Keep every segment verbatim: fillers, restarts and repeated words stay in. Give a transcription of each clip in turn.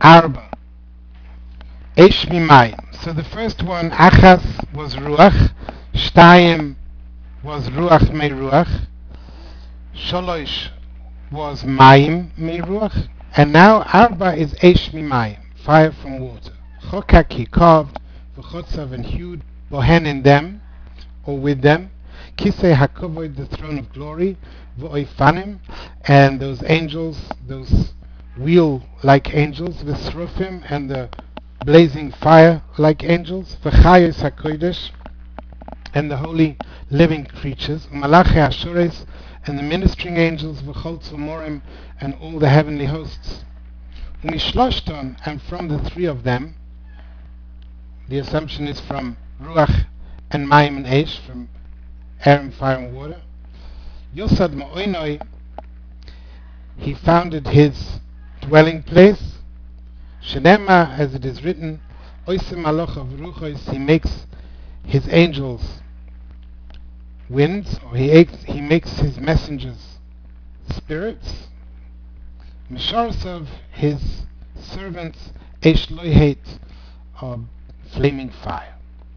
Arba. Eish mimayim. So the first one, Achas, was Ruach. Shtayim was Ruach me Ruach. Sholosh was Mayim me Ruach. And now Arba is Eish mimayim, fire from water. Chokak he carved, v'chotzav and hewed, bohen in them, or with them. Kisei hakovod, the throne of glory, v'oifanim, and those angels, those wheel-like angels, v'srofim, and the blazing fire-like angels, v'chayos hakodesh, and the holy living creatures, u'malachi ashores, and the ministering angels, v'chol tzomorim, and all the heavenly hosts. U'mishloshton, and from the three of them, the assumption is from Ruach and Mayim and Eish, from air and fire and water. Yosad Ma'oinoi, he founded his dwelling place. Shenema, as it is written, Oisem Maloch of Ruchos, he makes his angels winds, or he, he makes his messengers spirits. Misharsav, his servants, Eish Loihet, or flaming fire.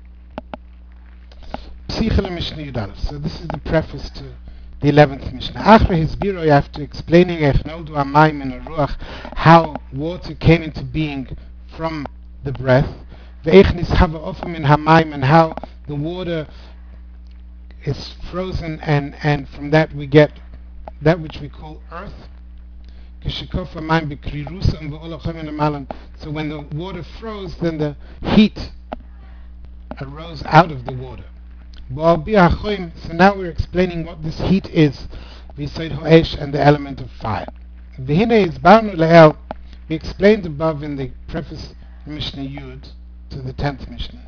Psichele Mishnah Yudalef. So this is the preface to the eleventh Mishnah. Achre Hisbiro, after explaining Ech Noldu Amayim and Ruach, how water came into being from the breath, Ve'ech Nishava Ofem in Hamayim, and how the water is frozen, and, and from that we get that which we call earth. So when the water froze, then the heat arose out of the water. So now we're explaining what this heat is, and the element of fire. We explained above in the preface Mishnah Yud to the tenth Mishnah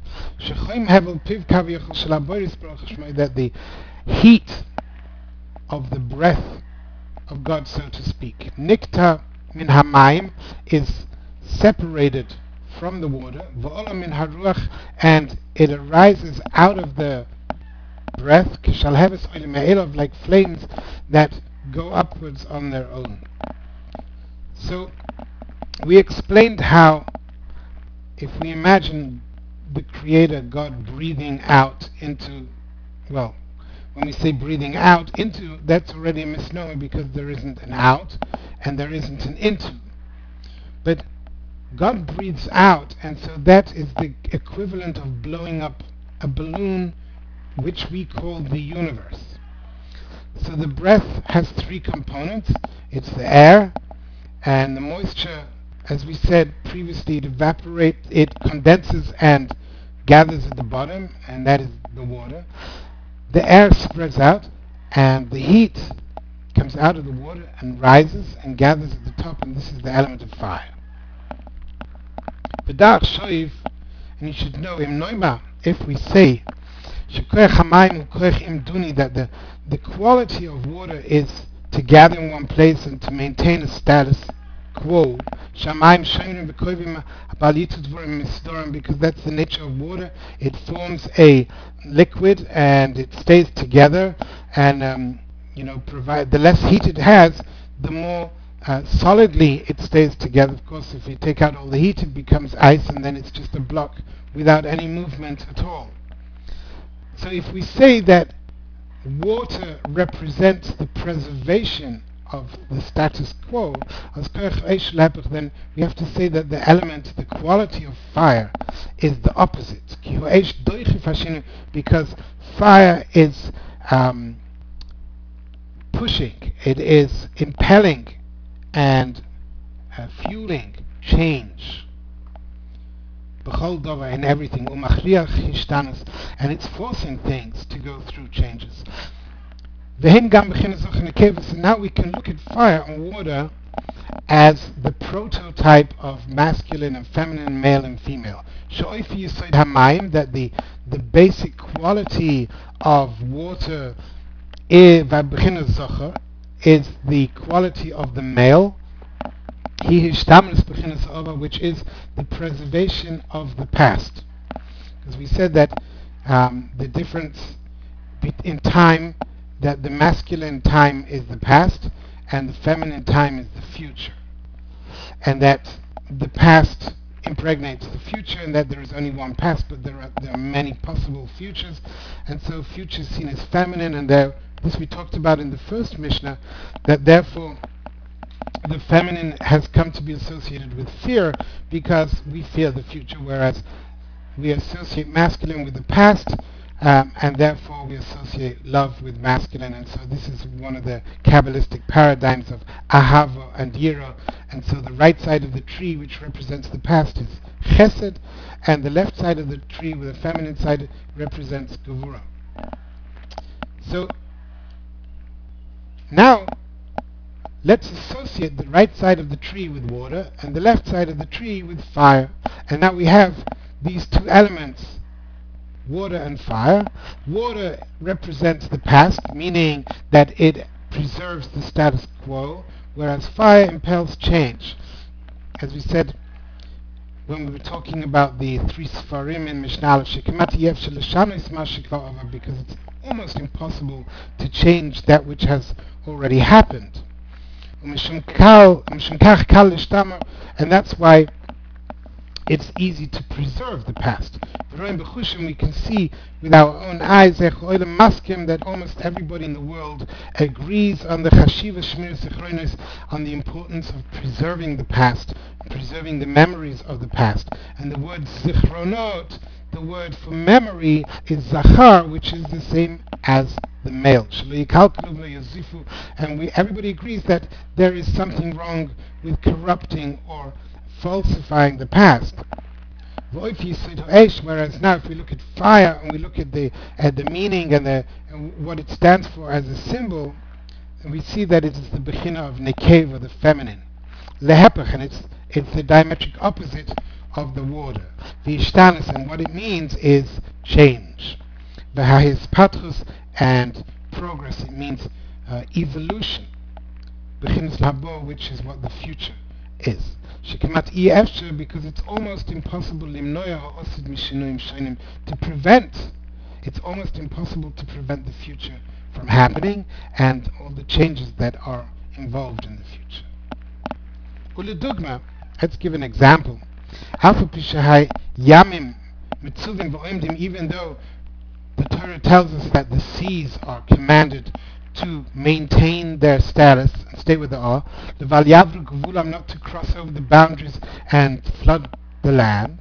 that the heat of the breath of God, so to speak, Nikta min hamayim, is separated from the water, v'ola min haruach, and it arises out of the breath, kishalheves olim me'elov, like flames that go upwards on their own. So we explained how, if we imagine the Creator, God, breathing out into, well, when we say breathing out into, that's already a misnomer, because there isn't an out and there isn't an into. But God breathes out, and so that is the equivalent of blowing up a balloon, which we call the universe. So the breath has three components. It's the air, and the moisture, as we said previously, it evaporates, it condenses and gathers at the bottom, and that is the water. The air spreads out, and the heat comes out of the water and rises and gathers at the top, and this is the element of fire. B'dach shoiv, and you should know, im noima, if we say shekoach hamayim ukoach imduni, that the the quality of water is to gather in one place and to maintain a status quo, shamayim shoinim v'koivim abalitu dvorim misdorim, because that's the nature of water. It forms a liquid and it stays together, and um, you know, provide the less heat it has, the more uh, solidly it stays together. Of course, if you take out all the heat, it becomes ice, and then it's just a block without any movement at all. So if we say that water represents the preservation of the status quo, then we have to say that the element, the quality of fire, is the opposite, because fire is um, pushing, it is impelling and uh, fueling change in everything, and it's forcing things to go through changes. So now we can look at fire and water as the prototype of masculine and feminine, male and female. That the the basic quality of water is the quality of the male, which is the preservation of the past. Because we said that um, the difference in time, that the masculine time is the past and the feminine time is the future, and that the past impregnates the future, and that there is only one past, but there are there are many possible futures, and so future is seen as feminine, and there this we talked about in the first Mishnah, that therefore the feminine has come to be associated with fear because we fear the future, whereas we associate masculine with the past, um, and therefore we associate love with masculine. And so this is one of the Kabbalistic paradigms of Ahava and Yira. And so the right side of the tree, which represents the past, is Chesed, and the left side of the tree with the feminine side represents Gevura. So now let's associate the right side of the tree with water and the left side of the tree with fire. And now we have these two elements, water and fire. Water represents the past, meaning that it preserves the status quo, whereas fire impels change. As we said when we were talking about the three Sfarim in Mishnah, because it's almost impossible to change that which has already happened. And that's why it's easy to preserve the past. We can see with our own eyes that almost everybody in the world agrees on the Chashiva Shmir Zichronos, on the importance of preserving the past, preserving the memories of the past. And the word Zichronot, the word for memory, is Zachar, which is the same as the male. And we, everybody agrees that there is something wrong with corrupting or falsifying the past. Whereas now if we look at fire and we look at the at the meaning and, the, and what it stands for as a symbol, and we see that it is the bechina of nekeva, the feminine. Lehepach, and it's, it's the diametric opposite of the water. V'ishtanis, and what it means is change. V'hahispatrus, and progress, it means uh, evolution. Bechinas labo, which is what the future is. Shekamat efshar, because it's almost impossible limnoya ha'osid mishinuim shainim, to prevent, it's almost impossible to prevent the future from happening and all the changes that are involved in the future. Uledugma, let's give an example. Alpha pishahai yamim mitzuvim v'oimdim, even though the Torah tells us that the seas are commanded to maintain their status and stay with the awe, the valyavru gevulam, not to cross over the boundaries and flood the land,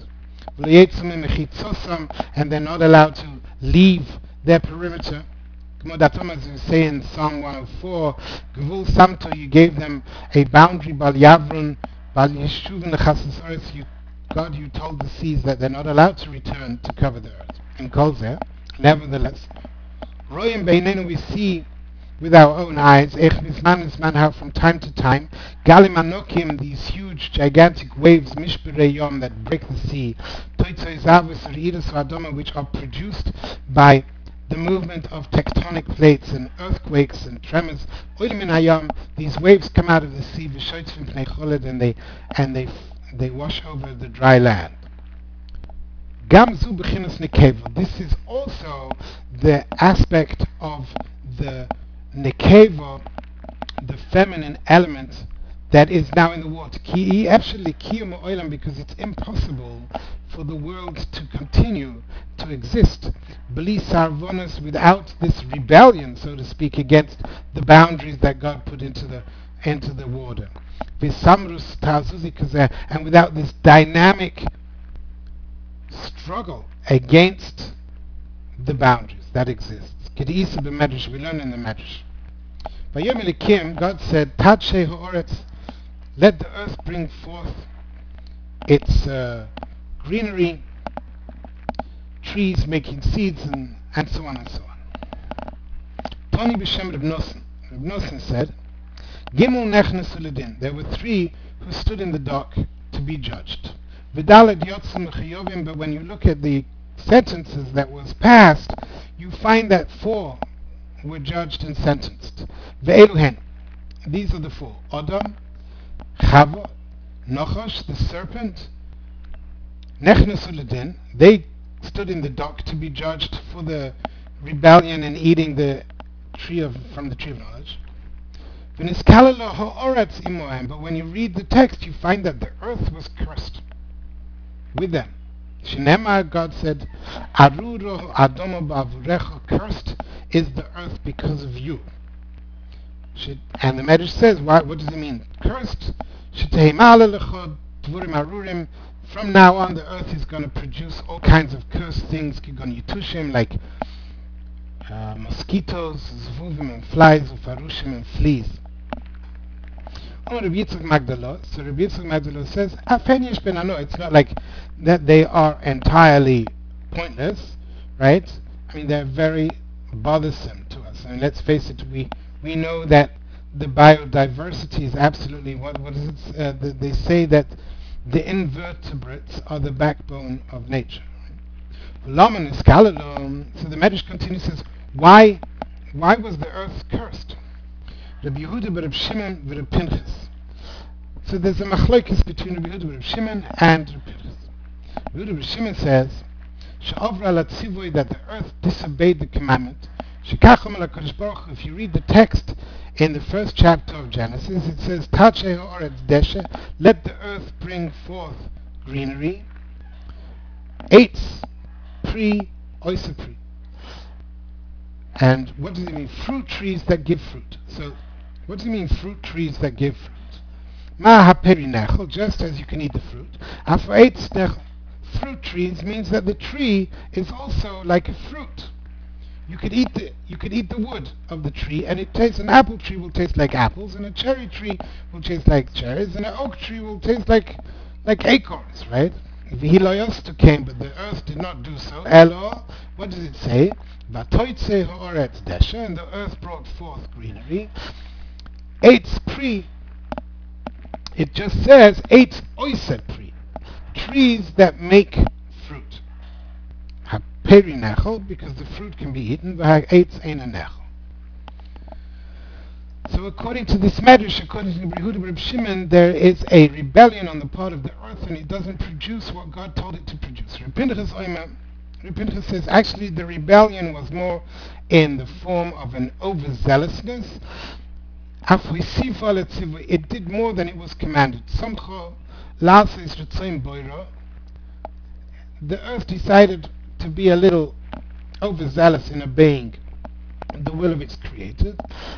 and they're not allowed to leave their perimeter. As we say in Psalm one oh four, Gevul Samto, you gave them a boundary, Bal Yavrun, Bal Yeshuvin Chasas, you God, you told the seas that they're not allowed to return to cover the earth. In Kolzer, nevertheless, Royim Beinenu, we see with our own eyes, how from time to time, Galim Anokim, these huge, gigantic waves, Mishbirei Yom, that break the sea, Toitzoi Zavus, Reidas Adoma, which are produced by the movement of tectonic plates and earthquakes and tremors. Oilim in Hayam, these waves come out of the sea, V'shoitzvim Pnei Choled, and they and they they wash over the dry land. Gamzu B'chinas Nekeva. This is also the aspect of the Nekeva, the feminine element that is now in the water. Ki actually kiyum oilam, because it's impossible for the world to continue to exist bli sarvonos, without this rebellion, so to speak, against the boundaries that God put into the into the water. V'samrus tazuzi kazeh, and without this dynamic struggle against the boundaries that exists. Kedisa b'medrash, we learn in the medrash. Vayom Elikim, God said, Tadshe ha'oretz, let the earth bring forth its uh, greenery, trees making seeds, and, and so on and so on. Toni b'shem Reb Nosson. Reb Nosson said, Gimel nechnesu ledin. There were three who stood in the dock to be judged. V'daled yotzim l'chayovim. But when you look at the sentences that was passed, you find that four were judged and sentenced. Ve'eluhen. These are the four: Adam, Chava, Nochosh, the serpent, nechnesu ledin. They stood in the dock to be judged for the rebellion and eating the tree of from the tree of knowledge. V'niskala ha'oretz imohem. But when you read the text, you find that the earth was cursed with them. Shinema, God said, Aruro Adomo Bavurecha, cursed is the earth because of you. And the Medrash says, why, what does it mean? Cursed. From now on, the earth is going to produce all kinds of cursed things, like uh, mosquitoes, zvuvim and flies, ufarushim and fleas. On Rabbi Yitzchak Magdala, so Rabbi Yitzchak Magdala says, Afenish ben Ano, it's not like that they are entirely pointless, right? I mean, they're very bothersome to us. I mean, let's face it, we we know that the biodiversity is absolutely, what what is it? Uh, the, they say that the invertebrates are the backbone of nature. So the Medrash continues, says, why why was the earth cursed? Rabbi Yehuda bar Reb Shimon v'Reb Pinchas. So there's a machlokes between Rabbi Yehuda bar Reb Shimon and Reb Pinchas. Rabbi Yehuda bar Shimon says, she'ovra la tzivoy, that the earth disobeyed the commandment. Shekachom ala Kadosh Baruch Hu. If you read the text in the first chapter of Genesis, it says, Tachei ha'oretz desha, let the earth bring forth greenery. Eitz, pri, oisa pri. And what does it mean? Fruit trees that give fruit. So, what does it mean, fruit trees that give fruit? Ma haperi nechel, just as you can eat the fruit. After eitz nechel, fruit trees means that the tree is also like a fruit. You could eat the you could eat the wood of the tree, and it tastes. An apple tree will taste like apples, and a cherry tree will taste like cherries, and an oak tree will taste like like acorns, right? Vihiloyostu came, but the earth did not do so. Elo, what does it say? Vatoitze ha'oretz desha, and the earth brought forth greenery. Eitz pri, it just says eitz oiset pri, trees that make fruit. Haperi nechel, because the fruit can be eaten. V'ha'etz ein nechel. So according to this Medrash, according to Rabbi Yehuda bar Reb Shimon, there is a rebellion on the part of the earth, and it doesn't produce what God told it to produce. Reb Pinchas Oimer, Reb Pinchas says actually the rebellion was more in the form of an overzealousness. It did more than it was commanded. The earth decided to be a little overzealous in obeying the will of its creator.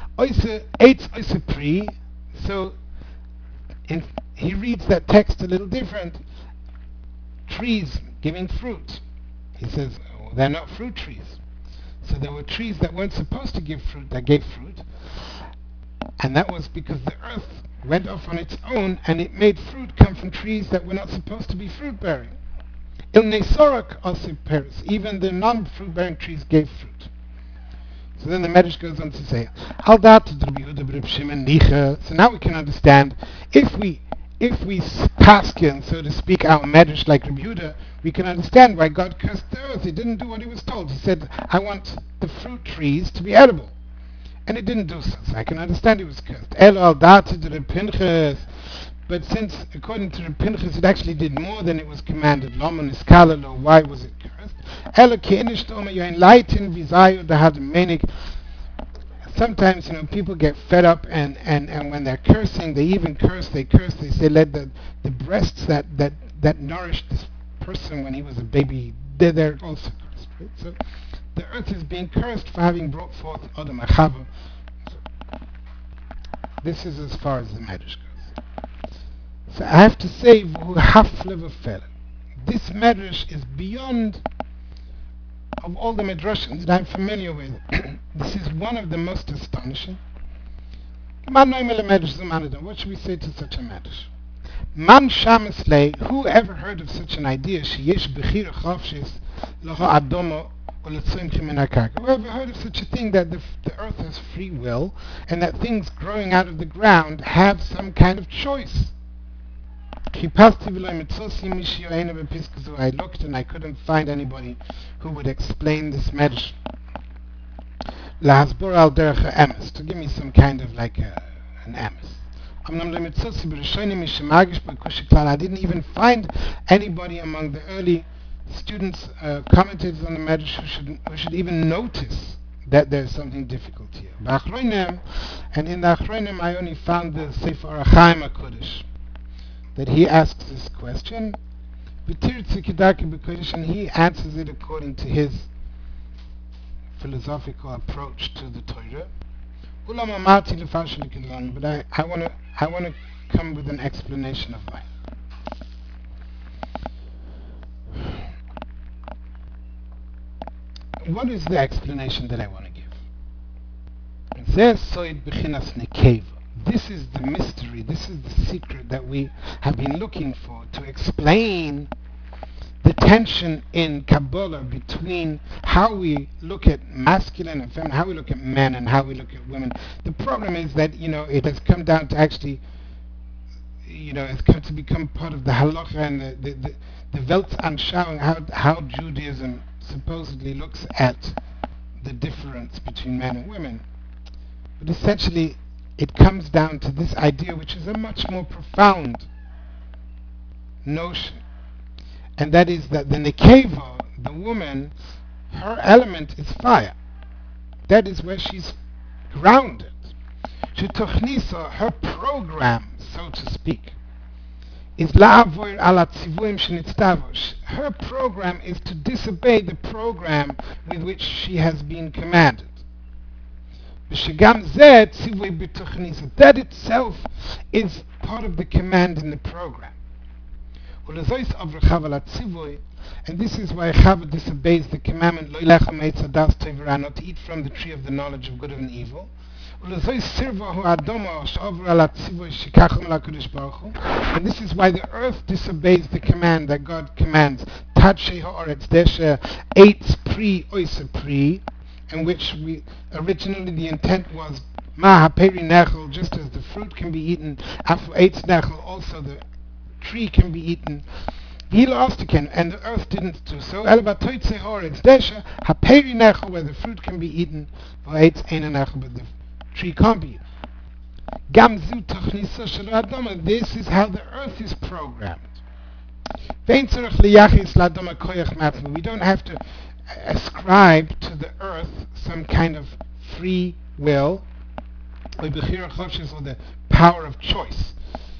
So in, he reads that text a little different. Trees giving fruit. He says, oh, they're not fruit trees. So there were trees that weren't supposed to give fruit that gave fruit. And that was because the earth went off on its own and it made fruit come from trees that were not supposed to be fruit-bearing. Il nesorak also peris. Even the non-fruit bearing trees gave fruit. So then the Medrash goes on to say, Al dat Rabbi Yehuda bar Reb Shimon nicha. So now we can understand, if we if we paskin, so to speak, our Medrash like Rabbi Yehuda, we can understand why God cursed the earth. He didn't do what he was told. He said, I want the fruit trees to be edible. And it didn't do so. So I can understand he was cursed. El al dat Reb Pinchas. But since, according to Reb Pinchas, it actually did more than it was commanded. Lomon iskalalo, why was it cursed? Sometimes, you know, people get fed up, and, and, and when they're cursing, they even curse, they curse, they say, let the, the breasts that, that, that nourished this person when he was a baby, they're, they're also cursed, right? So the earth is being cursed for having brought forth Adam and Chava. So this is as far as the Medrash goes. So I have to say, this Medrash is beyond of all the Medrashim that I'm familiar with. This is one of the most astonishing. What should we say to such a Medrash? Man Shamisley, who ever heard of such an idea? Whoever heard of such a thing, that the, the earth has free will and that things growing out of the ground have some kind of choice? I looked and I couldn't find anybody who would explain this Medrash to give me some kind of like a, an emes. I didn't even find anybody among the early students, uh, commentators on the Medrash who should, who should even notice that there's something difficult here. B'achronim, and in the Achronim I only found the Sefer Achaim HaKodesh, that he asks this question, V'tirtzi Kedaki B'Kodesh, and he answers it according to his philosophical approach to the Torah. Ulam Amarti L'Farsh L'Kidlan, but I, I want to I want to come with an explanation of mine. What is the explanation that I want to give? This is the mystery, this is the secret that we have been looking for to explain the tension in Kabbalah between how we look at masculine and feminine, how we look at men and how we look at women. The problem is that, you know, it has come down to actually, you know, it's come to become part of the halacha and the, the, the, the Weltanschauung, how, how Judaism supposedly looks at the difference between men and women. But essentially, it comes down to this idea, which is a much more profound notion. And that is that the Nekeva, the woman, her element is fire. That is where she's grounded. Shetochnisa, her program, so to speak, is la'avoir ala tzivuim shenitztavosh. Her program is to disobey the program with which she has been commanded. V'shegam zeh tzivui b'tochnisa. That itself is part of the command in the program. Ulezois avre Chava la tzivui, and this is why Chava disobeys the commandment lo ilechem eitz hadas tov v'ra, not to eat from the tree of the knowledge of good and evil. And this is why the earth disobeys the command that God commands, in which we originally the intent was just as the fruit can be eaten, also the tree can be eaten. And the earth didn't do so. Where the fruit can be eaten, but the tree can't be. This is how the earth is programmed. We don't have to ascribe to the earth some kind of free will or the power of choice.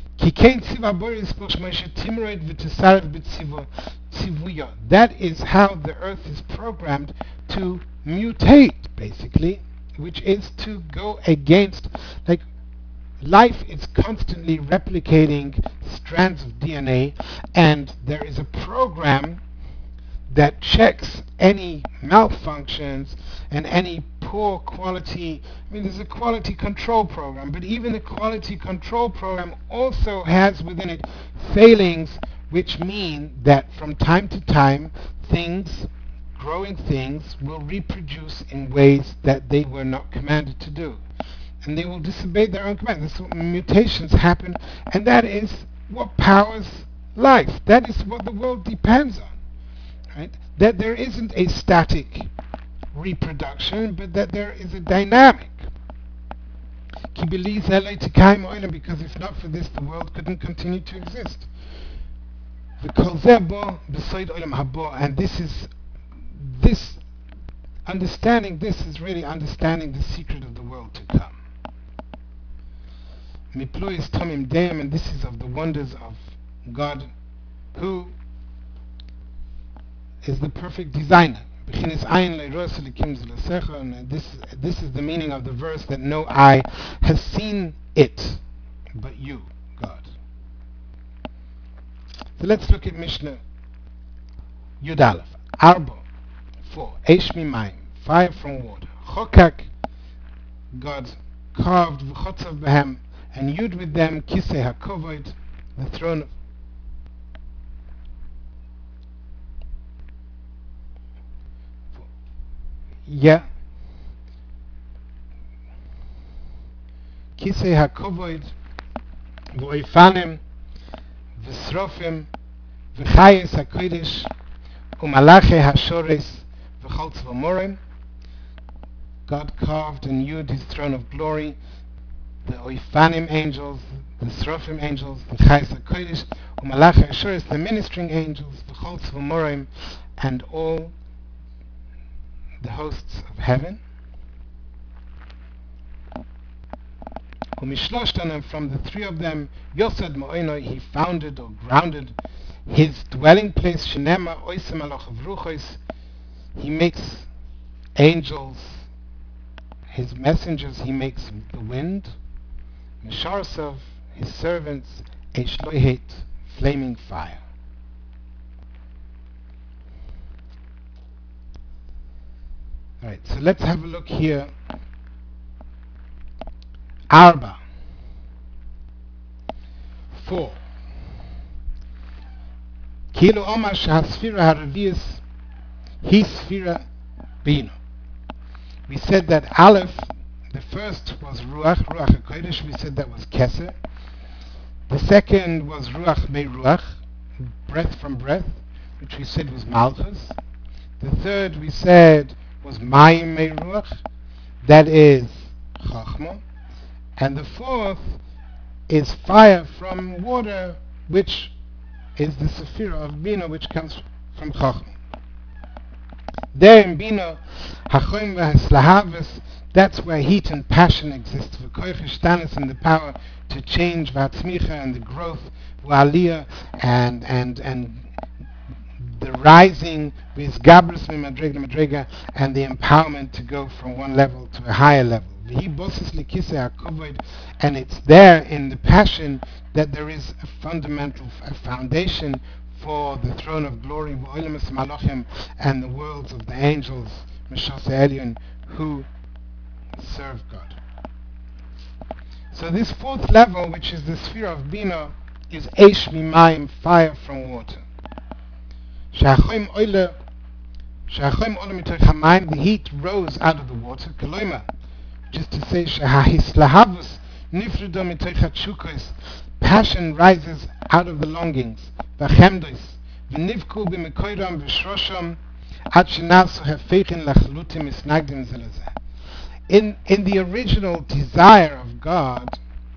That is how the earth is programmed to mutate, basically, which is to go against, like, life is constantly replicating strands of D N A, and there is a program that checks any malfunctions and any poor quality. I mean, there's a quality control program, but even the quality control program also has within it failings, which mean that from time to time things growing things will reproduce in ways that they were not commanded to do. And they will disobey their own command. That's what mutations happen, and that is what powers life. That is what the world depends on. Right? That there isn't a static reproduction, but that there is a dynamic. Because if not for this, the world couldn't continue to exist. And this is This, understanding this is really understanding the secret of the world to come. Miplois Tomim Deim, and this is of the wonders of God, who is the perfect designer. And this, this is the meaning of the verse, that no eye has seen it, but you, God. So let's look at Mishnah Yud Aleph. Arba. Four. Eish mimayim, fire from water. Chokak, God carved v'chotzav behem, and Yud with them, kisei hakovod, the throne of yeah. Kisei hakovod, v'oifanim, v'srofim, v'chayes hakodesh, u'malache hashores, God carved and Yud his throne of glory, the Oifanim angels, the Srofim angels, the Chais HaKodesh, U'malach HaShoris, the ministering angels, the Chol Tzvamorim, and all the hosts of heaven. Umishloshtan, and from the three of them, Yosad Mo'ino, he founded or grounded his dwelling place, Shinema Oisem Aloch Vruchos, he makes angels, his messengers, he makes the wind, Misharsov, his servants, Eshloihet, flaming fire. Alright, so let's have a look here. Arba. Four. Kilo Omar Shahasfira Haravius, he Sfira Bina. We said that Aleph, the first was Ruach, Ruach HaKodesh, we said that was Keser. The second was Ruach Me Ruach, breath from breath, which we said was Malchus. The third we said was Mayim Me Ruach, that is Chachma. And the fourth is fire from water, which is the Sephira of Bina, which comes from Chachma. There in Bina, Hachoim v'Haslahavas, that's where heat and passion exist. V'koich Shtanis, and the power to change, v'Hatzmicha, and the growth, v'Aliyah, and and and the rising, v'Izgabrus v'Madrega Madrega, and the empowerment to go from one level to a higher level. V'Hi Bosis Likisei HaKovod, and it's there in the passion that there is a fundamental, a foundation for the throne of glory, v'Olemus Malachim, and the worlds of the angels, Meshasei Elyon, who serve God. So this fourth level, which is the sphere of Bina, is Eish Mimayim, fire from water. Sha'achoim oile, Sha'achoim oile mitoch hamayim, the heat rose out of the water. Kaloima, just to say, Sha'ahislahavus nifrido mitoch hatshukos, passion rises out of the longings. V'chemdos, v'nivku b'mekoiram v'shrosham, ad shenasu hefechin lachlutim isnagdim zelazeh. In in the original desire of God,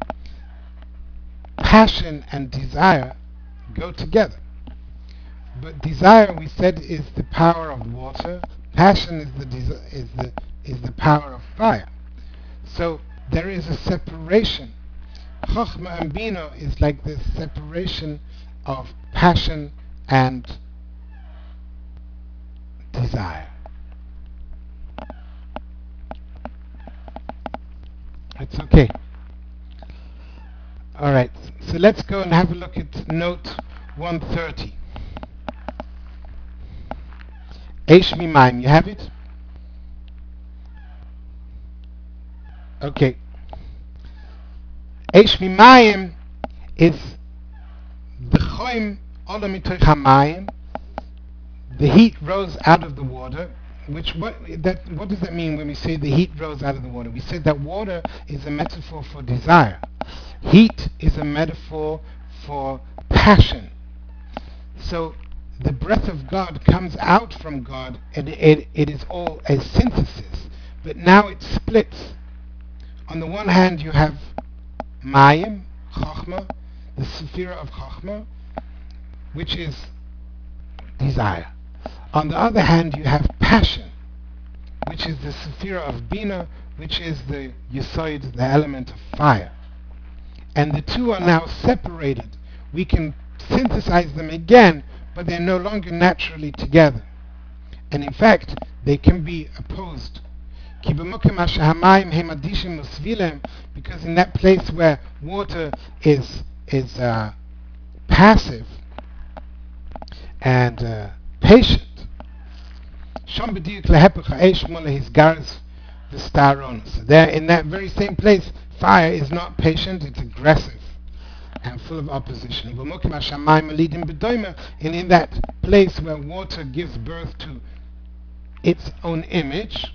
passion and desire go together. But desire, we said, is the power of water. Passion is the desi- is the is the power of fire. So there is a separation. Chochmah and Bina is like this separation of passion and desire. It's okay. Alright, so let's go and have a look at note one thirty. Eish Mimayim, you have it? Okay. Eish Mimayim is the choim ola mitoch hamayim. The heat rose out of the water. Which what that what does that mean when we say the heat rose out of the water? We said that water is a metaphor for desire. Heat is a metaphor for passion. So the breath of God comes out from God, and it, it is all a synthesis. But now it splits. On the one hand, you have Mayim, Chochmah, the Sephira of Chochmah, which is desire. On the other hand, you have passion, which is the Sephira of Bina, which is the Yesod, the element of fire. And the two are now separated. We can synthesize them again, but they're no longer naturally together. And in fact, they can be opposed. Because in that place where water is is uh, passive and uh, patient, so there in that very same place, fire is not patient, it's aggressive and full of opposition. And in that place where water gives birth to its own image,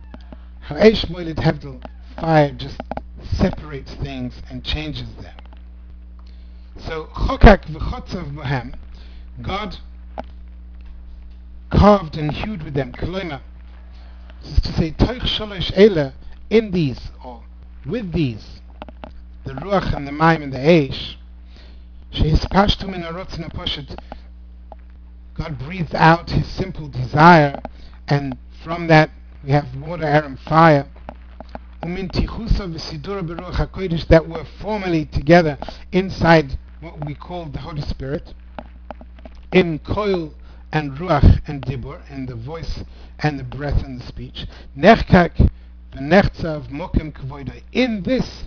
fire just separates things and changes them. So Chokak v'chotzav bohem, God carved and hewed with them. Koloima, this is to say, Toich Sholosh Eila, in these, or with these, the Ruach and the Mayim and the Eish, Shehispashtu min harotzin haposhet, God breathed out His simple desire, and from that we have water, air, and fire. umin tichusa v'sidura beruach hakodesh, that were formally together inside what we call the Holy Spirit, in koil and ruach and dibur, in the voice and the breath and the speech, nechkak v'nechzav mokem kavoda, in this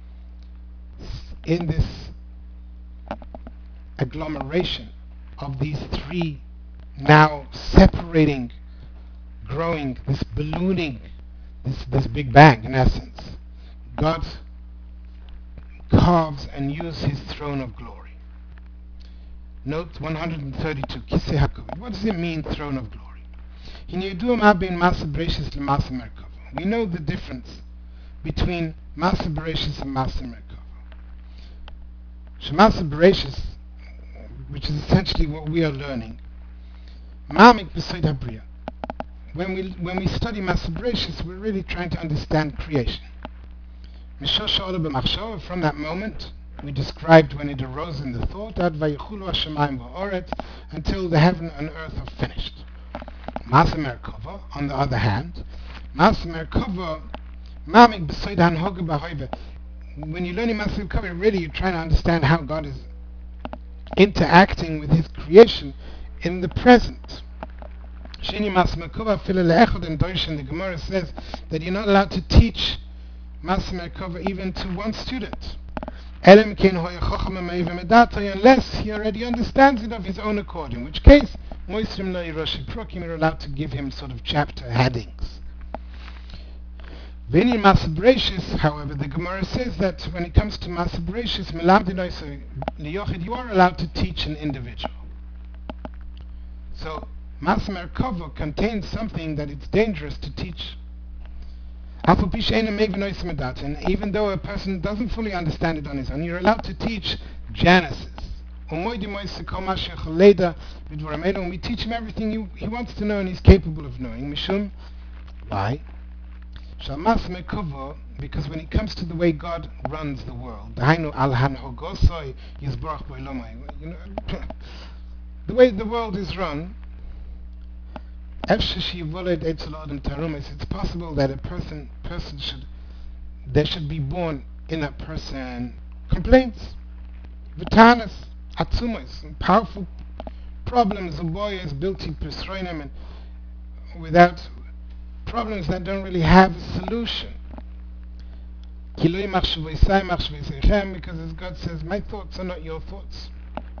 in this agglomeration of these three now separating, growing, this ballooning, this this big bang in essence, God carves and uses his throne of glory. Note one hundred thirty-two, Kisei HaKavod. What does it mean, throne of glory? We know the difference between Masa Bereshis and Masa Merkava. Shemasa Bereshis, which is essentially what we are learning, Mamik B'Soid HaBriya. When we when we study Masa Bereshis, we're really trying to understand creation. Mishosh Ola B'Machshava, from that moment, we described when it arose in the thought, Ad Vayichulu HaShamayim Va'oretz, until the heaven and earth are finished. Masa Merkava, on the other hand, Masa Merkava, Mamik B'Soid HaNhoga B'Hoive. When you're learning Masa Merkava, really you're trying to understand how God is interacting with his creation in the present. Sheni Masa Merkava Fila Le'echad and Doishan, the Gemara says that you're not allowed to teach Masa Merkava even to one student. Unless he already understands it of his own accord, in which case Moisrim Lo Yiroshi Prokim are allowed to give him sort of chapter headings. Then in Masa Bereshis, however, the Gemara says that when it comes to Masa Bereshis, you are allowed to teach an individual. So Masa Merkava contains something that it's dangerous to teach. And even though a person doesn't fully understand it on his own, you're allowed to teach Genesis. When we teach him everything he, he wants to know and he's capable of knowing. Mishum, why? Because when it comes to the way God runs the world, the way the world is run, it's possible that a person person should there should be born in a person complaints, vitanas, atzumas, powerful problems, a boy is built in Pesroinem, and without problems that don't really have a solution. Because as God says, my thoughts are not your thoughts.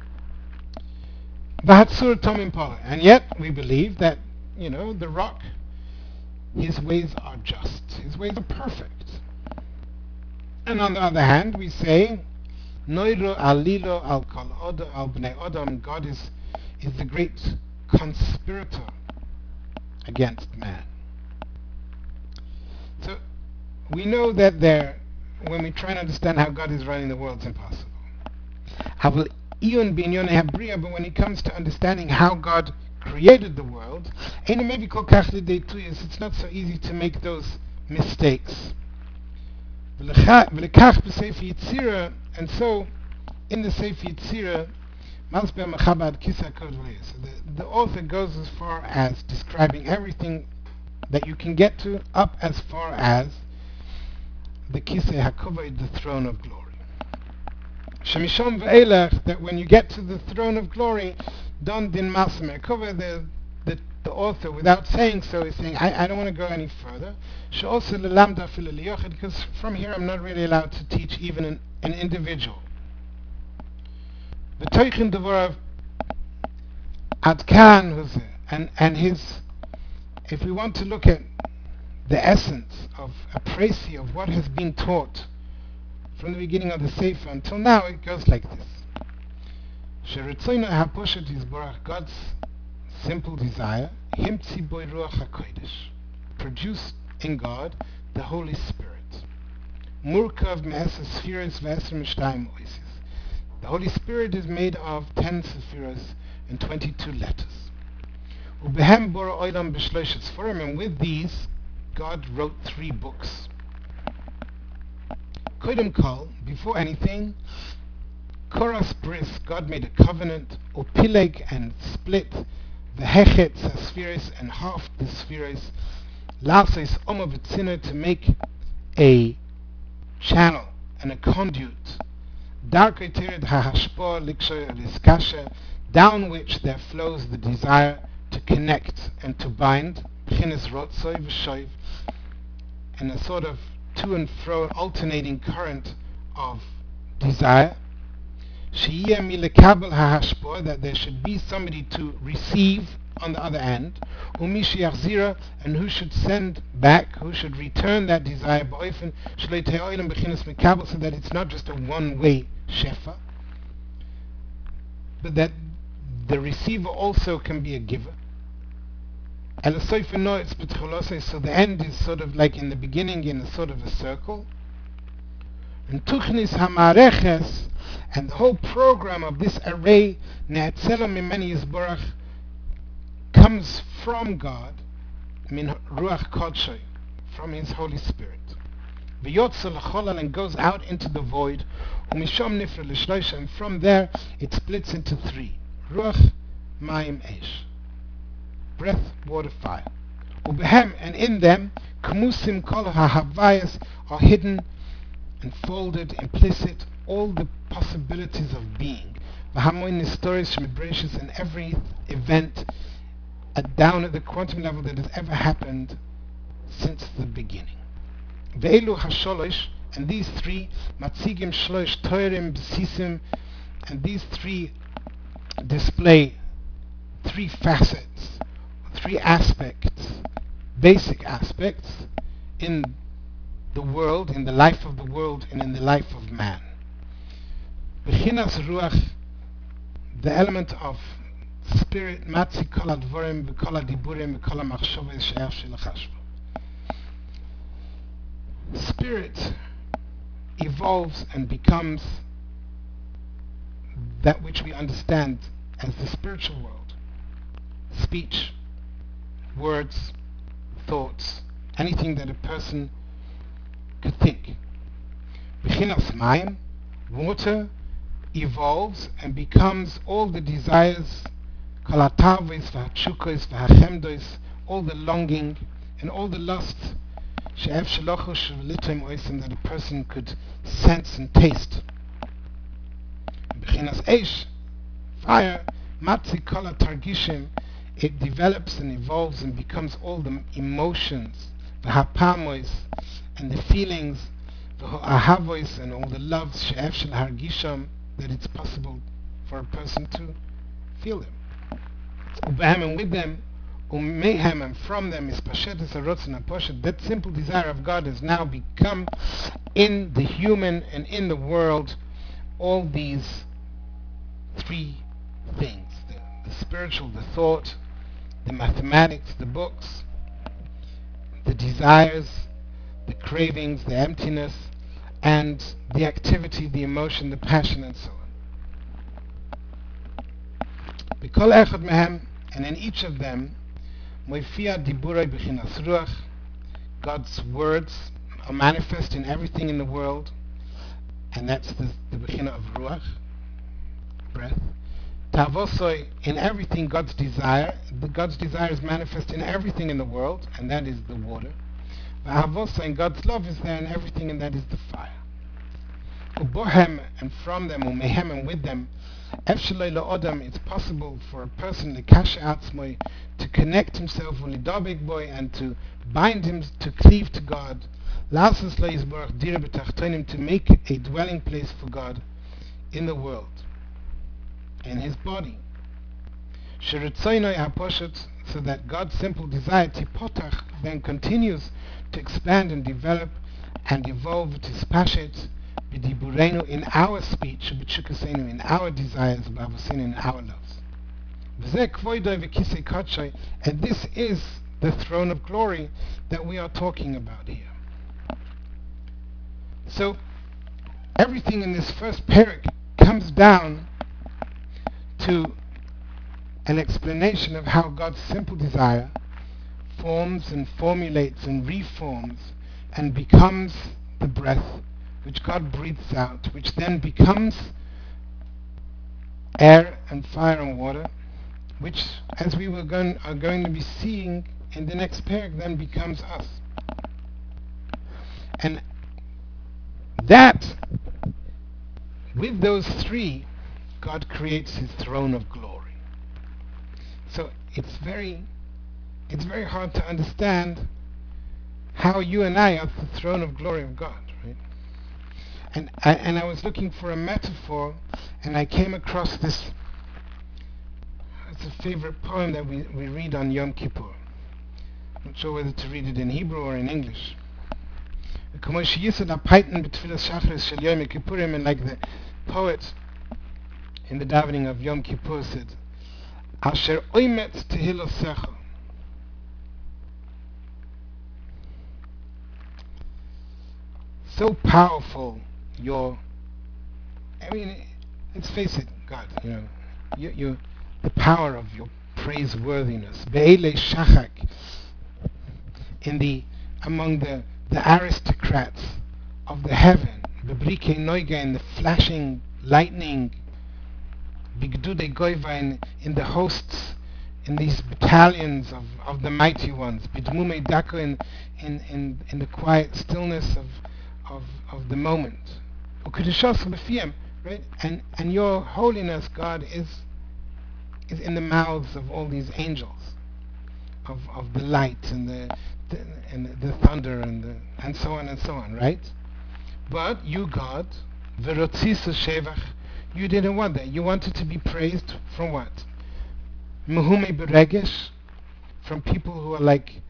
And yet we believe that, you know, the rock, his ways are just. His ways are perfect. And on the other hand, we say, Noiro alilo al kol odo al bnei odom, God is, is the great conspirator against man. So we know that there, when we try to understand how God is running the world, it's impossible. But when it comes to understanding how God created the world, it's not so easy to make those mistakes. And so, in the Sefer Yetzirah, so the, the author goes as far as describing everything that you can get to, up as far as the Kisei HaKavod, the throne of glory. Shemishom ve'elech, that when you get to the throne of glory, Don Din Masa Merkava, the, the the author, without saying so, is saying, I, I don't want to go any further. She'osa lelamda fila liyochid, because from here I'm not really allowed to teach even an, an individual. V'toichin devorav Adkan, who's and and his. If we want to look at the essence of a précis of what has been taught from the beginning of the Sefer until now, it goes like this. Sheritzoyna haposhet yizborach, God's simple desire, himtzi boi ruach hakodesh, produced in God the Holy Spirit. Murkav me'esas spheres ve'esrim shtayim oisis. The Holy Spirit is made of ten sephiros and twenty-two letters. Ubehem bora oilam b'shloishes forum, and with these, God wrote three books. Kodim kol, before anything, Koras bris, God made a covenant, Opileg, and split the hechet spheres and half the spheres, Lases omavitzina, to make a channel and a conduit, darkei tired hahashpor likshoy liskasha, down which there flows the desire to connect and to bind, b'chinas rotzoi v'shoiv, and a sort of to and fro alternating current of desire. Sheyeh milekabel hahashpor, that there should be somebody to receive on the other end, umishi yachzira, and who should send back, who should return that desire, ba'ofen shlei te'olim b'chinas mekabel, so that it's not just a one-way shefa, but that the receiver also can be a giver. So the end is sort of like in the beginning in a sort of a circle. And tuchnis hamareches, and the whole program of this array, ne'atzela mimeni yisborach, comes from God, min ruach kodshay, from His Holy Spirit. V'yotzel l'cholal, and goes out into the void. Umishom nifra l'shloisha, and from there it splits into three: ruach, mayim, esh, breath, water, fire. Ubehem, and in them, kumusim kol ha'havayas, are hidden and folded, implicit, all the possibilities of being. V'hamoin nistoris shemibreshis, and every event at down at the quantum level that has ever happened since the beginning. Ve'elu hasholosh, and these three, matzigim shlosh toirim b'sisim, and these three display three facets, three aspects, basic aspects in the world, in the life of the world, and in the life of man. Bechinas ruach, the element of spirit, matzi kol advorim v'kol adiburim v'kol hamachshavos she'ef shel chashva. Spirit evolves and becomes that which we understand as the spiritual world: speech, words, thoughts, anything that a person could think. Bechinas mayim, water, evolves and becomes all the desires, kol hatavos v'hatshukos v'hachemdos, all the longing and all the lust, she'ef shelochosh v'litom oisim, that a person could sense and taste. Bechinas eish, fire, matzi kol hatargishim, it develops and evolves and becomes all the emotions, the hapamos, and the feelings, the ahavos, and all the loves, she'ef shel hargisham, that it's possible for a person to feel them. Ubehem, and with them, umehem, and from them, is pashetes harotzon haposhet, that simple desire of God has now become in the human and in the world all these three things: the, the spiritual, the thought, the mathematics, the books, the desires, the cravings, the emptiness, and the activity, the emotion, the passion, and so on. B'kol echad mehem, and in each of them, moifia diburei b'chinas ruach, God's words are manifest in everything in the world, and that's the, the b'china of ruach, breath. Tavosoi, in everything God's desire, the God's desire is manifest in everything in the world, and that is the water. V'havosoi, and God's love is there in everything, and that is the fire. Ubohem, and from them, umehem, and with them, efshalei la'odam, it's possible for a person, lekasha atzmoi, to connect himself with lidabek boy, and to bind him, to cleave to God, lasus lo yisborach dira b'tachtonim, to make a dwelling place for God in the world, in his body. Sheritzoinoi haposhet, so that God's simple desire, tipotach, then continues to expand and develop and evolve to spashet b'diburenu, in our speech, b'tshukasenu, in our desires, b'avosenu, in our loves. V'zeh kvoidoi v'kisei kodshay, and this is the throne of glory that we are talking about here. So everything in this first parak comes down to an explanation of how God's simple desire forms and formulates and reforms and becomes the breath which God breathes out, which then becomes air and fire and water, which, as we were going, are going to be seeing in the next parak, then becomes us. And that, with those three, God creates his throne of glory. So it's very, it's very hard to understand how you and I are the throne of glory of God, right? And I, and I was looking for a metaphor, and I came across this. It's a favorite poem that we, we read on Yom Kippur. I'm not sure whether to read it in Hebrew or in English. And like the poet in the davening of Yom Kippur said, Asher oimet tehilosecha. So powerful your, I mean, let's face it, God, you know, you, you, the power of your praiseworthiness. Be'ele shachak, in the, among the, the aristocrats of the heaven, bebrike noiga, in the flashing lightning, bigdude goiva, in, in the hosts, in these battalions of, of the mighty ones, bidmume dako, in, in, in, in the quiet stillness of, of, of the moment. Right? And and your holiness, God, is is in the mouths of all these angels, of, of the light and the, the and the thunder and the, and so on and so on, right? But you, God, v'rotzisa shevach, you didn't want that. You wanted to be praised from what? Mehume beregesh, from people who are like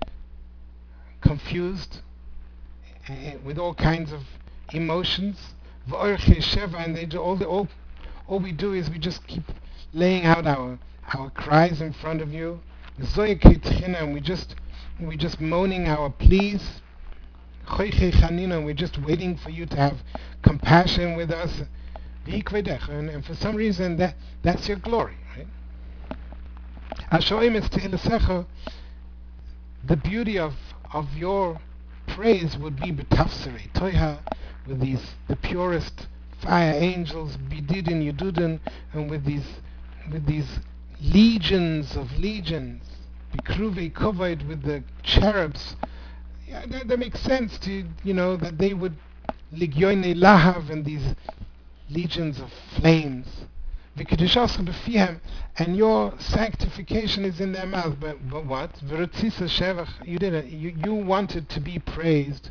confused uh, with all kinds of emotions. V'orche sheva, and they do all the all, all we do is we just keep laying out our our cries in front of you. Zoyeke tchina, and we just we just moaning our pleas. Choiche chanina, and we're just waiting for you to have compassion with us. V'ikvedecha, and, and for some reason that that's your glory, right? Ashoim es tehilesecha, the beauty of of your praise would be betafsiri toiha, with these the purest fire angels, bididin yududin, and with these with these legions of legions, bikruve covered with the cherubs. Yeah, that, that makes sense to, you know, that they would legione lahav, and these legions of flames. V'kedushasu b'fihem, and your sanctification is in their mouth. But but what? V'rotzisa shevach, you didn't. You you wanted to be praised.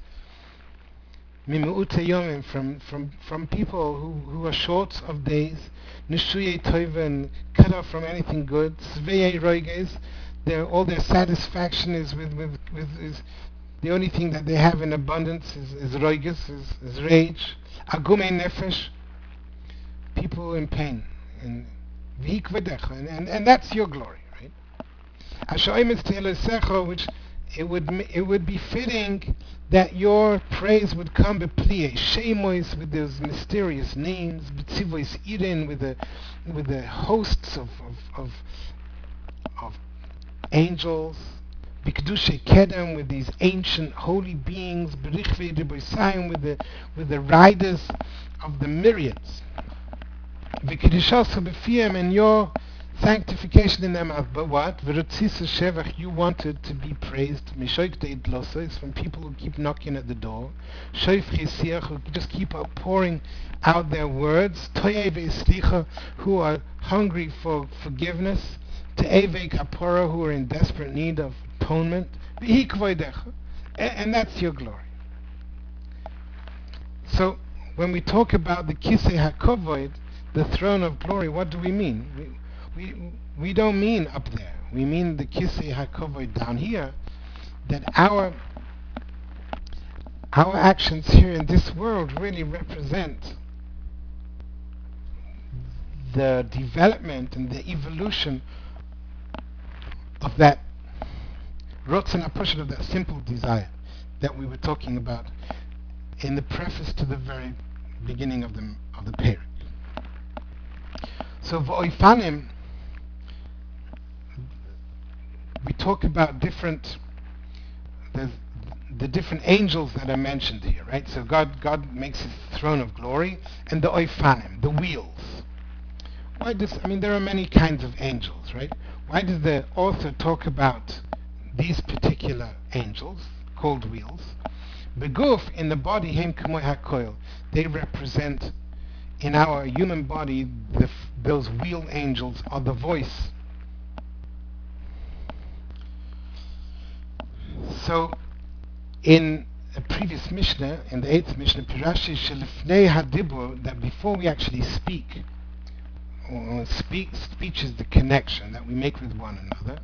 Mimu'ute yomim, from from from people who who are short of days. Nishuye toiva, and cut off from anything good. Svei roiges, their all their satisfaction is with with with is the only thing that they have in abundance is is roiges, is, is rage. Agume nefesh, people in pain, and and, and and that's your glory, right? Ashoim is tehilesecha, which it would it would be fitting that your praise would come beplie shemois, with those mysterious names, b'tzivois irin, with the with the hosts of of of, of angels, b'kedushe kedem, with these ancient holy beings, b'richvei deboisayim, with the with the riders of the myriads. V'kedushasu b'fiyem, and your sanctification in their mouth. But what? V'rotzisa shevach, you wanted to be praised. Mishoik deidlosa, it's from people who keep knocking at the door. Shoif chesiach, who just keep pouring out their words. Toye ve'eslicha, who are hungry for forgiveness. Te'eve kapora, who are in desperate need of atonement. V'hi kvoidecha, and that's your glory. So when we talk about the kisei hakovoid, the throne of glory, what do we mean? We, we, we don't mean up there. We mean the kisei hakovoid down here, that our our actions here in this world really represent the development and the evolution of that rotzen apushet, of that simple desire that we were talking about in the preface to the very beginning of the of the parak. So v'oifanim, we talk about different, there's the different angels that are mentioned here, right? So God God makes his throne of glory, and the oifanim, the wheels. Why does, I mean, there are many kinds of angels, right? Why does the author talk about these particular angels called wheels? Beguf, in the body, hem kamoy hakoil. They represent, in our human body, the, those wheel angels are the voice. So, in a previous Mishnah, in the eighth Mishnah, Pirashi Shelifnei Hadibur, that before we actually speak, or speak, speech is the connection that we make with one another.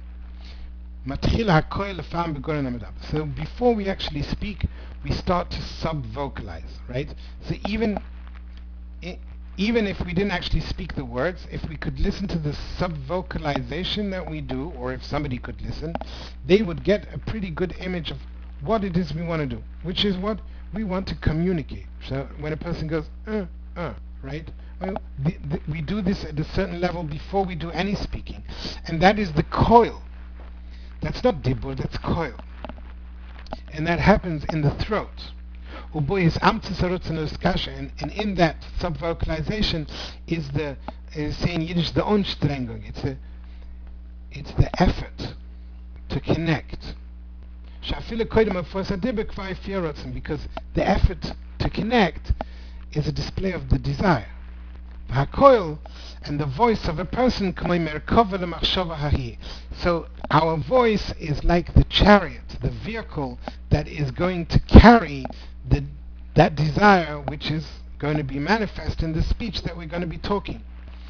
So before we actually speak, we start to sub-vocalize, right? So even even if we didn't actually speak the words, if we could listen to the sub-vocalization that we do, or if somebody could listen, they would get a pretty good image of what it is we want to do, which is what we want to communicate. So when a person goes, uh, uh, right? Well, the, the, we do this at a certain level before we do any speaking. And that is the coil. That's not dibur, that's coil. And that happens in the throat. And, and in that sub-vocalization is the, is saying Yiddish, the Anstrengung. It's the, it's the effort to connect. Because the effort to connect is a display of the desire. And the voice of a person, so our voice is like the chariot, the vehicle that is going to carry the, that desire which is going to be manifest in the speech that we're going to be talking.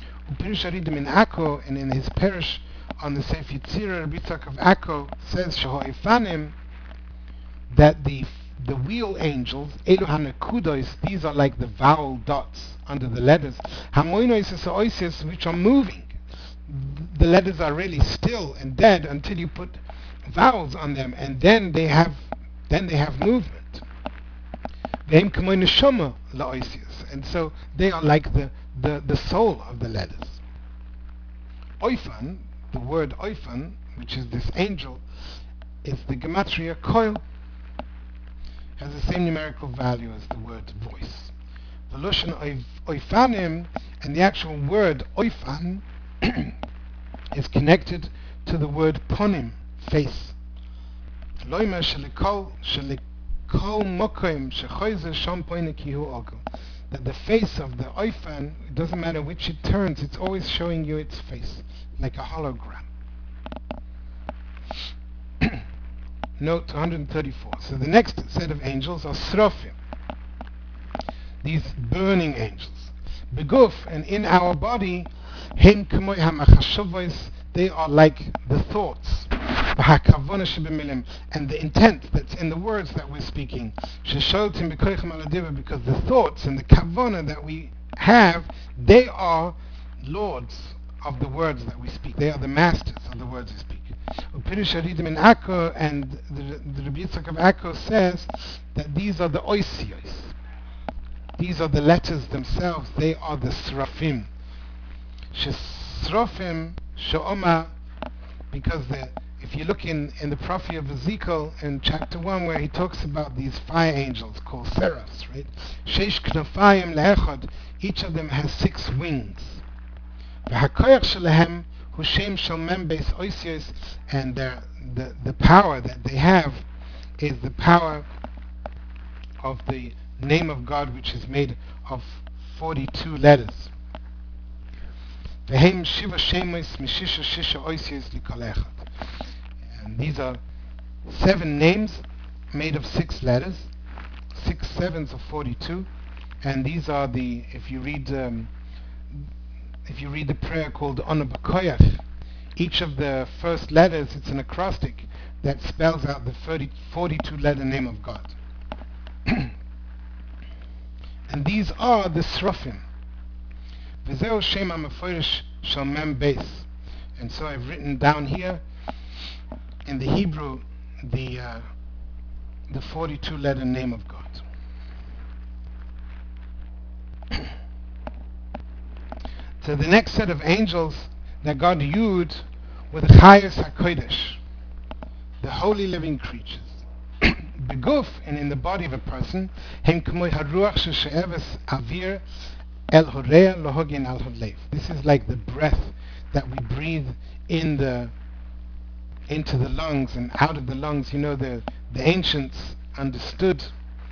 And in his parish on the Sefer Yetzirah, Rabbi Yitzchak of Akko says that the the wheel angels, Elu Hanakudos, these are like the vowel dots under the letters. Hamoinois is oisius, which are moving. The letters are really still and dead until you put vowels on them, and then they have then they have movement. And so they are like the, the, the soul of the letters. Oifan, the word Oifan, which is this angel, is the gematria koil, has the same numerical value as the word voice. The Lashon Oifanim, and the actual word Oifan is connected to the word Ponim, face. Loimer shelikol shelikol mokoim shechoizer sham poine kihu ogel. That the face of the Oifan, it doesn't matter which it turns, it's always showing you its face, like a hologram. Note two hundred thirty-four. So the next set of angels are Srofim, these burning angels. Beguf, and in our body, Hem kamoy hamachashavos, they are like the thoughts, and the intent that's in the words that we're speaking. Shesholtim b'koichem al hadiva, because the thoughts and the kavana that we have, they are lords of the words that we speak. They are the masters of the words we speak. Upirish Aridim in Akko, and the, the Rabbi Yitzchak of Akko says that these are the oisios. These are the letters themselves. They are the srafim. Srafim she'oma, because the, if you look in, in the prophecy of Ezekiel in chapter one, where he talks about these fire angels called seraphs, right? Sheish knafayim le'echad, each of them has six wings. V'hakoyach shelehem Hushem Shalmem Beis Oisios, and their, the, the power that they have is the power of the name of God, which is made of forty-two letters. And these are seven names made of six letters, six sevens of forty-two, and these are the, if you read um, if you read the prayer called Ono B'Koyach, each of the first letters, it's an acrostic that spells out the forty-two letter name of God. And these are the Srofim. V'zeu Shem HaMeforish Shel Mem Beis. And so I've written down here in the Hebrew the uh, the forty-two letter name of God. So the next set of angels that God used were the Chayos HaKodesh, the holy living creatures. Beguf, and in the body of a person, Hem K'moy HaRuach She'eves Avir El Horea Lohogin Al Hodlev. This is like the breath that we breathe in the into the lungs and out of the lungs. You know, the the ancients understood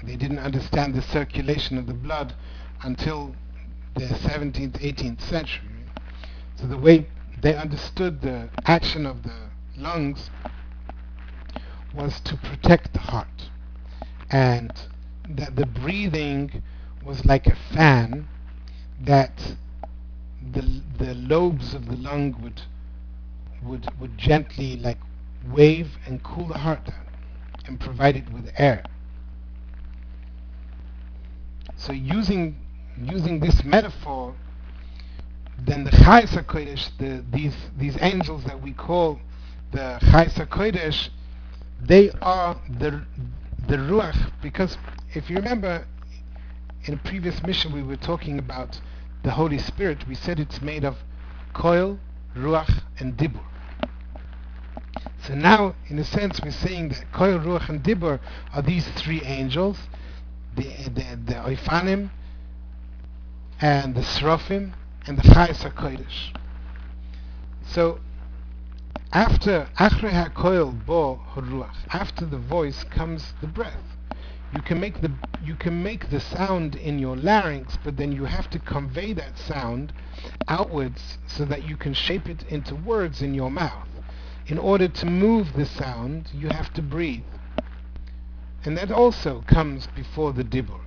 they didn't understand the circulation of the blood until the seventeenth, eighteenth century. So the way they understood the action of the lungs was to protect the heart, and that the breathing was like a fan that the the lobes of the lung would would would gently like wave and cool the heart down and provide it with air. So using using this metaphor, then the Chayes HaKodesh, the these these angels that we call the Chayes HaKodesh, they are the the Ruach, because if you remember in a previous mission we were talking about the Holy Spirit. We said it's made of Koil, Ruach, and Dibur. So now, in a sense, we're saying that Koil, Ruach, and Dibur are these three angels, the the, the Oifanim, and the Srofim, and the Chayes HaKodesh. So, after Achrei HaKoil Bo HaRuach, after the voice comes the breath. You can make the you can make the sound in your larynx, but then you have to convey that sound outwards so that you can shape it into words in your mouth. In order to move the sound, you have to breathe. And that also comes before the dibur.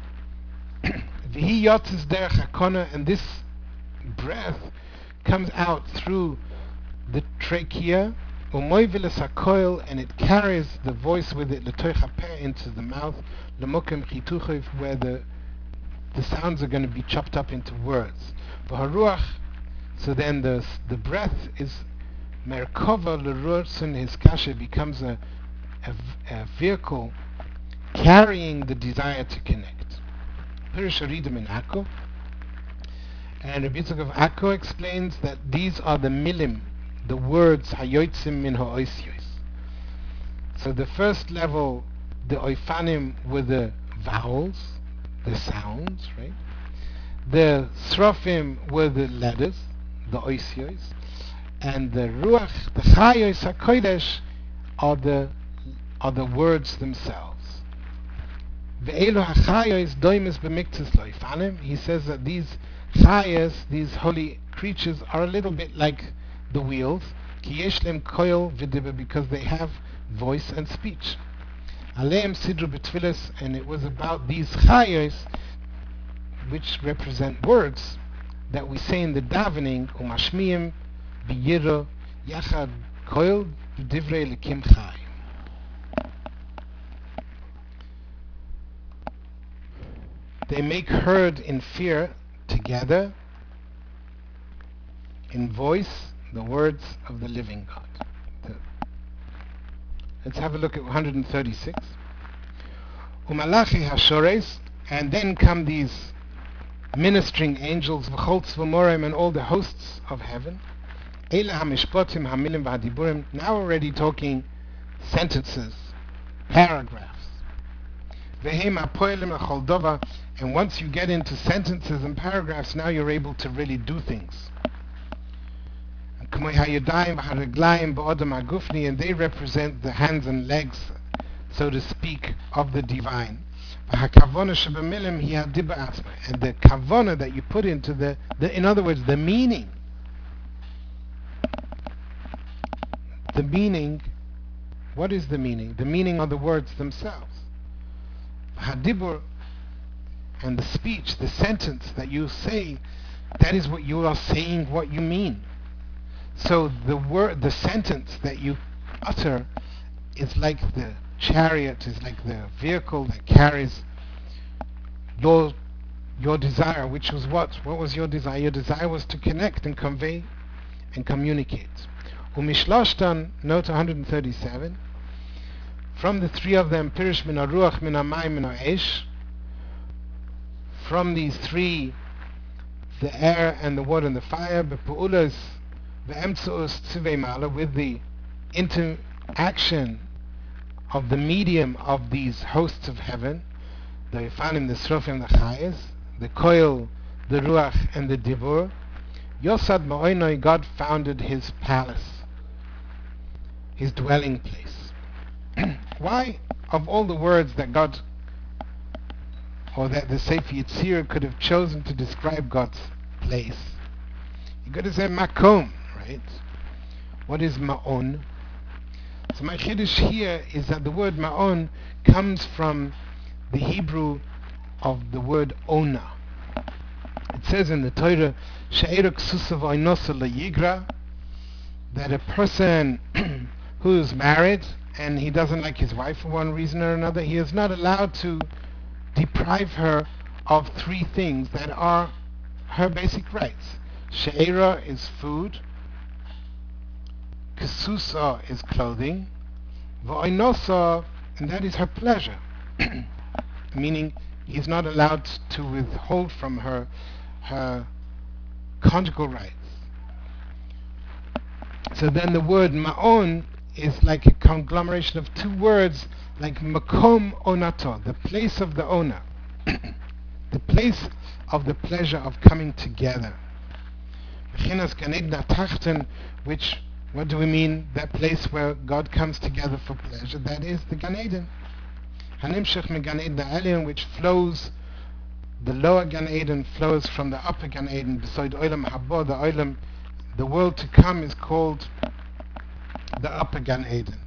V'hi yotzes derech hakona, and this breath comes out through the trachea, umoivilas hakoil, and it carries the voice with it letoich hapeh, into the mouth, lemokem chituchiv, where the the sounds are going to be chopped up into words. V'haruach, so then the the breath is merkova l'rursun, his kasha becomes a, a a vehicle carrying the desire to connect. Pirish Aridim in Akko, and Rabbi Yitzchak of Akko explains that these are the milim, the words hayotzim min ha'osyos. So the first level, the oifanim, were the vowels, the sounds, right? The srofim were the letters, the osyos, and the ruach, the chayos hakodesh, are the are the words themselves. Ve'elu hachayos doimes b'miktzas loifanim. He says that these chayos, these holy creatures, are a little bit like the wheels, ki yesh lehem koil v'dibur, because they have voice and speech. Aleim sidru b'tfilas, and it was about these chayos, which represent words, that we say in the davening, umashmiim b'yiro yachad koil v'divrei lekim chay. They make heard in fear together, in voice, the words of the living God. The, let's have a look at one hundred thirty-six. Umalachi hashores, and then come these ministering angels, v'chol tzvamorem, and all the hosts of heaven. Eila hamishpotim hamilim v'hadiburim. Now already talking sentences, paragraphs. Vehem hapoelim echol dova, and once you get into sentences and paragraphs, now you're able to really do things. And they represent the hands and legs, so to speak, of the divine. And the kavona that you put into the, the, in other words, the meaning. The meaning, what is the meaning? The meaning are the words themselves. Hadibur, and the speech, the sentence that you say, that is what you are saying, what you mean. So the word, the sentence that you utter is like the chariot, is like the vehicle that carries your your desire, which was what? What was your desire? Your desire was to connect and convey and communicate. Umishloshtan, note one hundred thirty-seven. From the three of them, Pirish min haruach min hamayim min ha'esh. From these three, the air and the water and the fire, bepu'ulas ve'emtzu'us tzivei ma'ala, with the interaction of the medium of these hosts of heaven, the Ifanim, the Srofim, the Chayes, the Koil, the Ruach, and the Dibur. Yosad ma'oinoi, God founded his palace, his dwelling place. Why, of all the words that God or that the Sefer Yetzirah could have chosen to describe God's place, you got to say makom, right? What is ma'on? So my chiddush here is that the word ma'on comes from the Hebrew of the word ona. It says in the Torah, she'era ksusav oinosa leyigra, that a person who is married and he doesn't like his wife for one reason or another, he is not allowed to deprive her of three things that are her basic rights. She'era is food, Kesusa is clothing, V'oinosa, and that is her pleasure. Meaning, he's not allowed to withhold from her her conjugal rights. So then the word ma'on is like a conglomeration of two words, like makom onato, the place of the owner, the place of the pleasure of coming together. Bechinas Gan Eden Tachten, which, what do we mean? That place where God comes together for pleasure, that is the Gan Eden. Hanimshech me Gan Eden Elyon, which flows, the lower Gan Eden flows from the upper Gan Eden, beside Olam Haba, the Olam, the world to come is called the upper Gan Eden.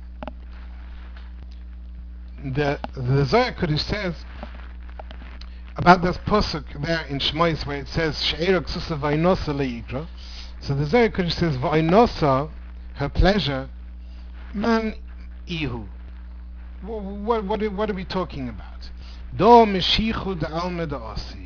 The, the Zohar Kodesh says about this pasuk there in Shmois where it says She'era ksusa v'oinosa leyigra. So the Zohar Kodesh says v'oinosa, her pleasure, man ihu. What, what, what, are, what are we talking about? Do meshichu da'alma da'asi.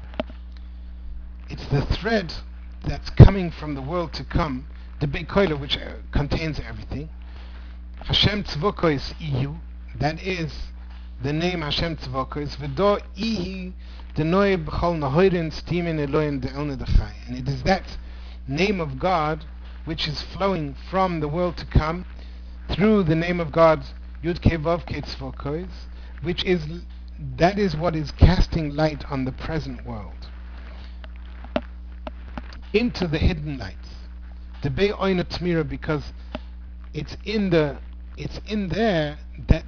It's the thread that's coming from the world to come, the big koila which uh, contains everything. Hashem tzvokos ihu, that is the name Hashem tzvokos. V'do ihi denoi b'chol nahoirin stimin eloyin de'elne dechai. And it is that name of God which is flowing from the world to come through the name of God Yud Kei Vav Kei Tzvokos, which is, that is what is casting light on the present world into the hidden lights. The Bei Oina Tmira, because it's in the it's in there that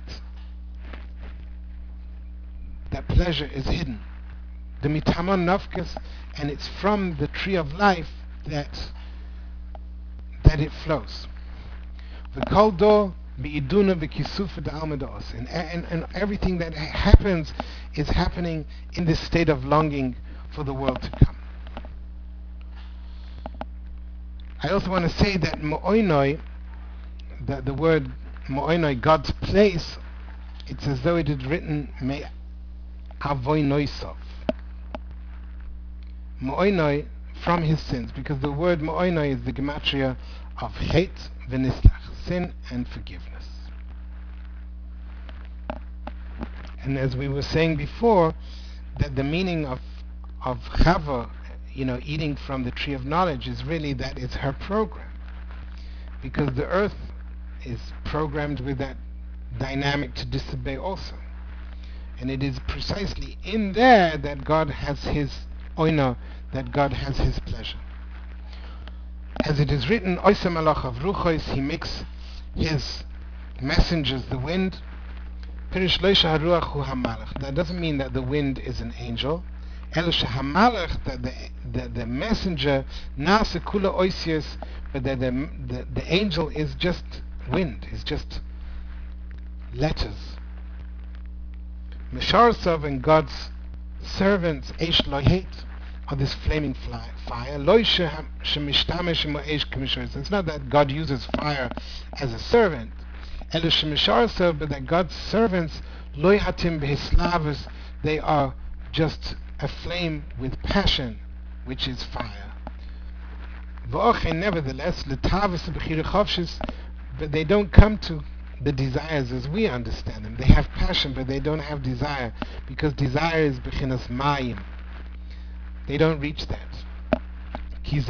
that pleasure is hidden. The Mitamon Nafkas, and it's from the tree of life that that it flows. V'kol do bi'iduna v'kisufa da'alma da'os. And, and, and everything that happens is happening in this state of longing for the world to come. I also want to say that mo'oinoi, that the word mo'oinoi, God's place, it's as though it is written me avoinoisov. Mo'oinoi, from his sins, because the word mo'oinoi is the gematria of chet v'nislach, sin and forgiveness. And as we were saying before, that the meaning of of Chava, you know, eating from the tree of knowledge, is really that it's her program, because the earth is programmed with that dynamic to disobey also, and it is precisely in there that God has his oina, that God has his pleasure. As it is written, Oisa Malach of Ruchos, he makes his messengers the wind. Pirish Loisha Haruach hu Hamalach. That doesn't mean that the wind is an angel. Elisha Hamalach, that the, the, the messenger, Nasa Kula Oisius, but that the, the, the angel is just wind, is just letters. Mesharsav, and God's servants, Eish Lohet, are this flaming fly, fire. It's not that God uses fire as a servant, but that God's servants, they are just aflame with passion, which is fire. Nevertheless, but they don't come to the desires as we understand them. They have passion, but they don't have desire, because desire is bechinas mayim. They don't reach that. Because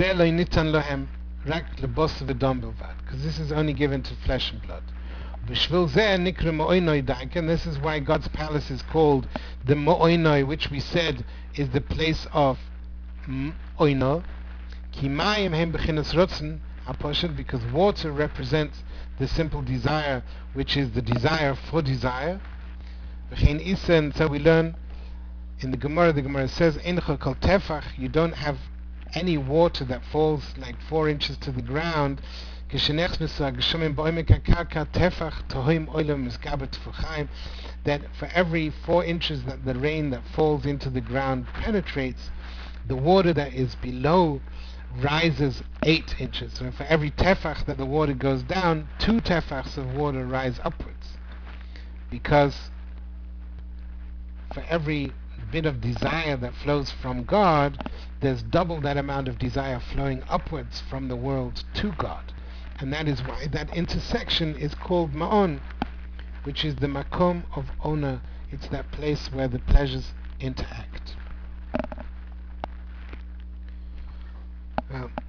this is only given to flesh and blood. And this is why God's palace is called the Mo'oinoi, which we said is the place of Oino. Because water represents the simple desire, which is the desire for desire. And so we learn In the Gemara, the Gemara says, Incha kol tefach, you don't have any water that falls like four inches to the ground. That for every four inches that the rain that falls into the ground penetrates, the water that is below rises eight inches. So for every tefach that the water goes down, two tefachs of water rise upwards. Because for every bit of desire that flows from God, there's double that amount of desire flowing upwards from the world to God. And that is why that intersection is called Ma'on, which is the Makom of Ona. It's that place where the pleasures interact. Well,